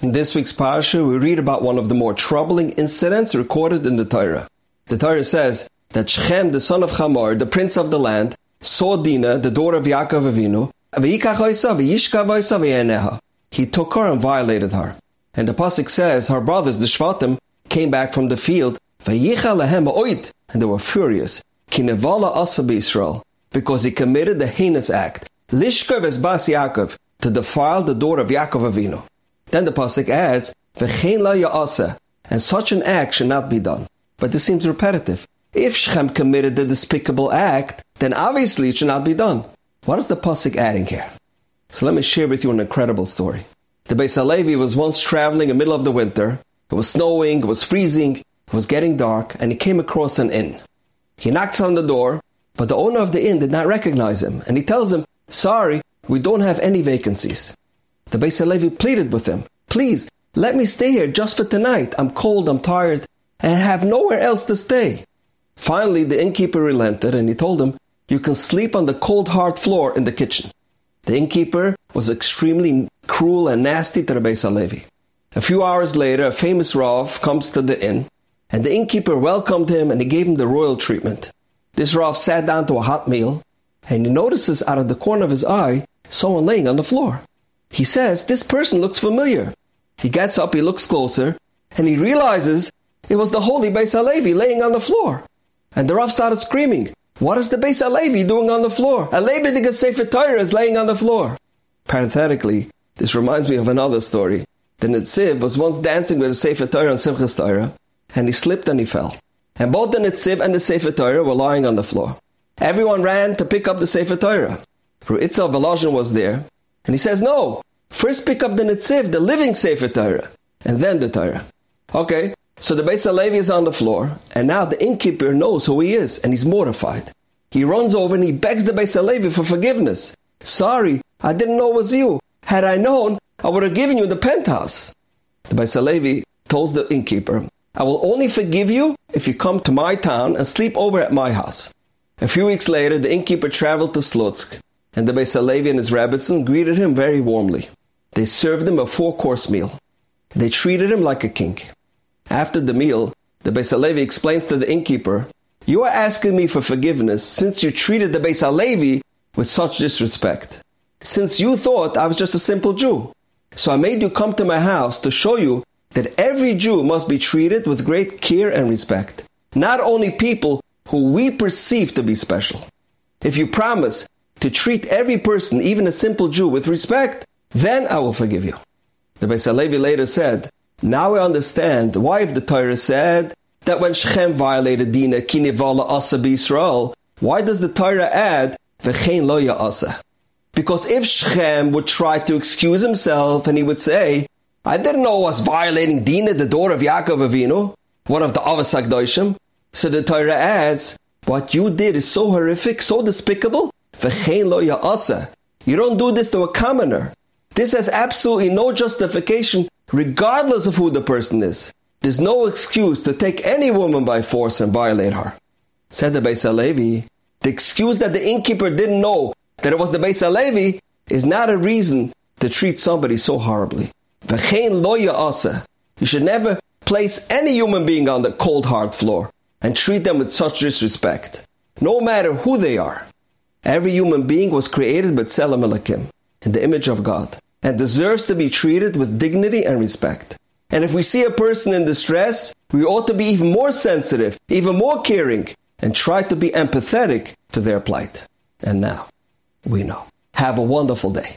In this week's parasha, we read about one of the more troubling incidents recorded in the Torah. The Torah says that Shechem, the son of Hamor, the prince of the land, saw Dinah, the daughter of Yaakov Avinu, he took her and violated her. And the pasuk says her brothers, the Shvatim, came back from the field, and they were furious, because he committed the heinous act, Lishkav es bas Yaakov, to defile the daughter of Yaakov Avinu. Then the pasuk adds, and such an act should not be done. But this seems repetitive. If Shechem committed the despicable act, then obviously it should not be done. What is the pasuk adding here? So let me share with you an incredible story. The Beis HaLevi was once traveling in the middle of the winter. It was snowing, it was freezing, it was getting dark, and he came across an inn. He knocks on the door, but the owner of the inn did not recognize him, and he tells him, "Sorry, we don't have any vacancies." The Beis HaLevi pleaded with him, "Please, let me stay here just for tonight. I'm cold, I'm tired, and I have nowhere else to stay." Finally, the innkeeper relented, and he told him, "You can sleep on the cold hard floor in the kitchen." The innkeeper was extremely cruel and nasty to the Beis HaLevi. A few hours later, a famous Rav comes to the inn, and the innkeeper welcomed him and he gave him the royal treatment. This Rav sat down to a hot meal, and he notices out of the corner of his eye someone laying on the floor. He says, "This person looks familiar." He gets up, he looks closer, and he realizes it was the holy Beis HaLevi laying on the floor. And the Rav started screaming, "What is the Beis HaLevi doing on the floor? A Leibediger Sefer Torah is laying on the floor." Parenthetically, this reminds me of another story. The Netziv was once dancing with a Sefer Torah on Simchas Torah, and he slipped and he fell. And both the Netziv and the Sefer Torah were lying on the floor. Everyone ran to pick up the Sefer Torah. Rav Itzel Volozhin was there, and he says, "No, first pick up the Netziv, the living Sefer Torah, and then the Torah." Okay, so the Beis HaLevi is on the floor, and now the innkeeper knows who he is, and he's mortified. He runs over and he begs the Beis HaLevi for forgiveness. "Sorry, I didn't know it was you. Had I known, I would have given you the penthouse." The Beis HaLevi tells the innkeeper, "I will only forgive you if you come to my town and sleep over at my house." A few weeks later, the innkeeper traveled to Slutsk, and the Beis HaLevi and his Rebbetzin greeted him very warmly. They served him a 4-course meal. They treated him like a king. After the meal, the Beis HaLevi explains to the innkeeper, "You are asking me for forgiveness since you treated the Beis HaLevi with such disrespect. Since you thought I was just a simple Jew. So I made you come to my house to show you that every Jew must be treated with great care and respect. Not only people who we perceive to be special. If you promise to treat every person, even a simple Jew, with respect, then I will forgive you." The Beis HaLevi later said, "Now I understand why if the Torah said that when Shechem violated Dinah, ki nivala asa b'Yisrael, why does the Torah add, v'chein lo ya'asa? Because if Shechem would try to excuse himself and he would say, 'I didn't know I was violating Dinah, the daughter of Yaakov Avinu, one of the Avos HaKadoshim,' so the Torah adds, 'What you did is so horrific, so despicable, v'chein lo ya'asa. You don't do this to a commoner. This has absolutely no justification regardless of who the person is. There's no excuse to take any woman by force and violate her.'" Said the Beis HaLevi, the excuse that the innkeeper didn't know that it was the Beis HaLevi is not a reason to treat somebody so horribly. V'chein lo ya'asa. You should never place any human being on the cold hard floor and treat them with such disrespect, no matter who they are. Every human being was created b'tzelem Elokim, in the image of God, and deserves to be treated with dignity and respect. And if we see a person in distress, we ought to be even more sensitive, even more caring, and try to be empathetic to their plight. And now, we know. Have a wonderful day.